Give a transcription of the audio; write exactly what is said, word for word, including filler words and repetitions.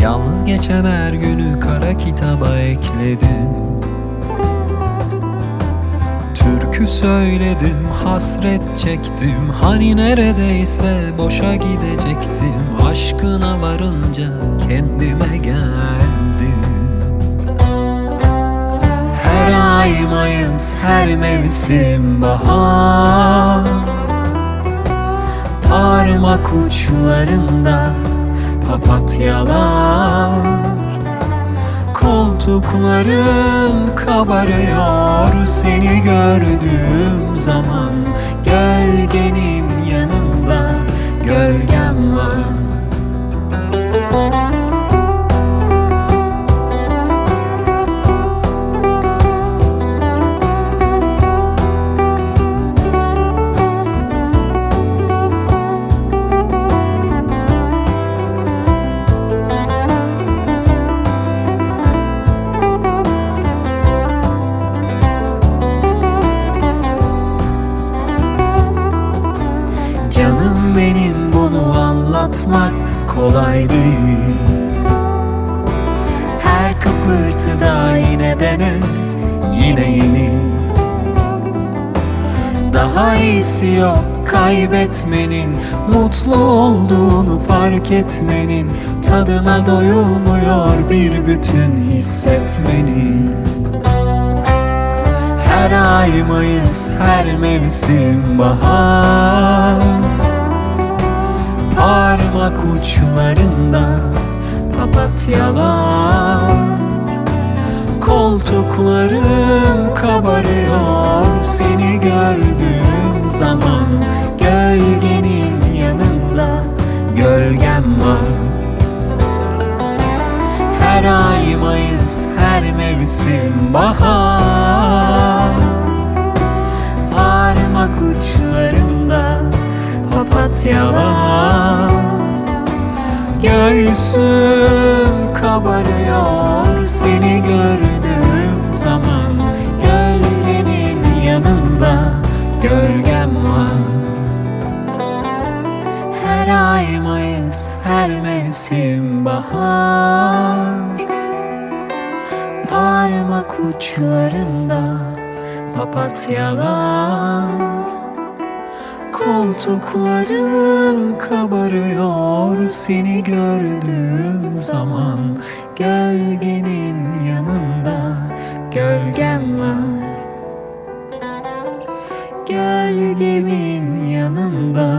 Yalnız geçen her günü kara kitaba ekledim. Türkü söyledim, hasret çektim. Hani neredeyse boşa gidecektim. Aşkına varınca kendime geldim. Her ay Mayıs, her mevsim bahar. Parmak uçlarında papatyalar. Koltuklarım kabarıyor seni gördüğüm zaman. Gölgenin yanında gölgem var. Canım benim, bunu anlatmak kolay değil. Her kıpırtıda yine dene, yine yeni. Daha iyisi yok kaybetmenin, mutlu olduğunu fark etmenin. Tadına doyulmuyor bir bütün hissetmenin. Her ay Mayıs, her mevsim bahar. Parmak uçlarında papatyalar. Koltuklarım kabarıyor seni gördüğüm zaman. Gölgenin yanında gölgem var. Her ay Mayıs, her mevsim bahar. Parmak uçlarında papatyalar. Göğsüm kabarıyor seni gördüğüm zaman. Gölgenin yanında gölgem var. Her ay Mayıs, her mevsim bahar. Parmak uçlarında papatyalar. Koltuklarım kabarıyor seni gördüğüm zaman. Gölgenin yanında gölgem var. Gölgemin yanında